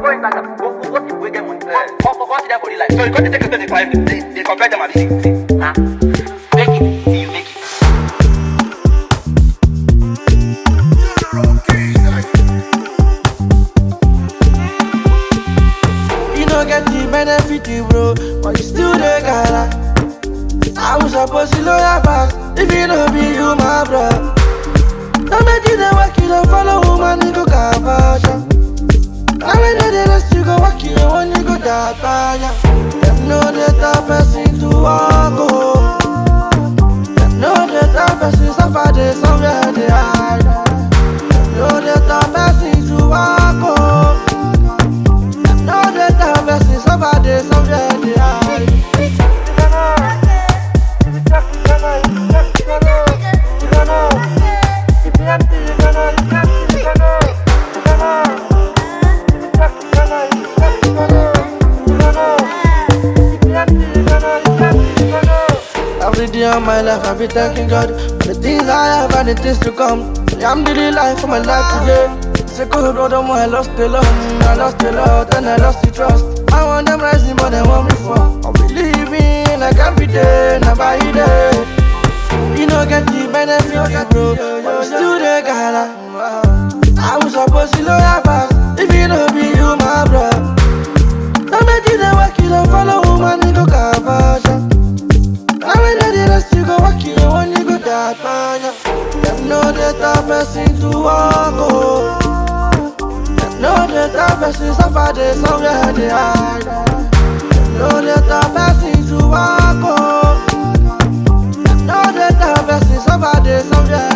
go Instagram, go people wey get money. Go see them for real life. So you go to take yourself dey five, they compare them abi see. Nah, make it till you make it. You no get the benefit, bro, but you still the gara. I was supposed to know your back if you know be you, my bro. Don't make you the work, you don't follow woman, you go kavasha. Now when they rest, you go walk, you when you go that banya. Them know the top person to walk, oh. Them know the top person suffer, they somewhere they hide. Them know the top person to walk, oh. Them know the top person suffer, they somewhere they hide. Every day of my life I be thanking God for the things I have and the things to come. I'm the life for my life today. It's a cold road, I lost a lot, I lost a lot and I lost the trust. I want them rising but they want me fall. I believe in like every day, not by day. You know get the benefit, bro, but you still the gala. I was supposed to know your back if you know be you, my bro. Don't make you the work, you don't follow woman, you go kavasha. Now when they rest, you go walk, you when you go that banya. Them know the top person to walk, oh. Them know the top person suffer, they somewhere they hide. Them know the top person to walk, oh. Them know the top person suffer, they somewhere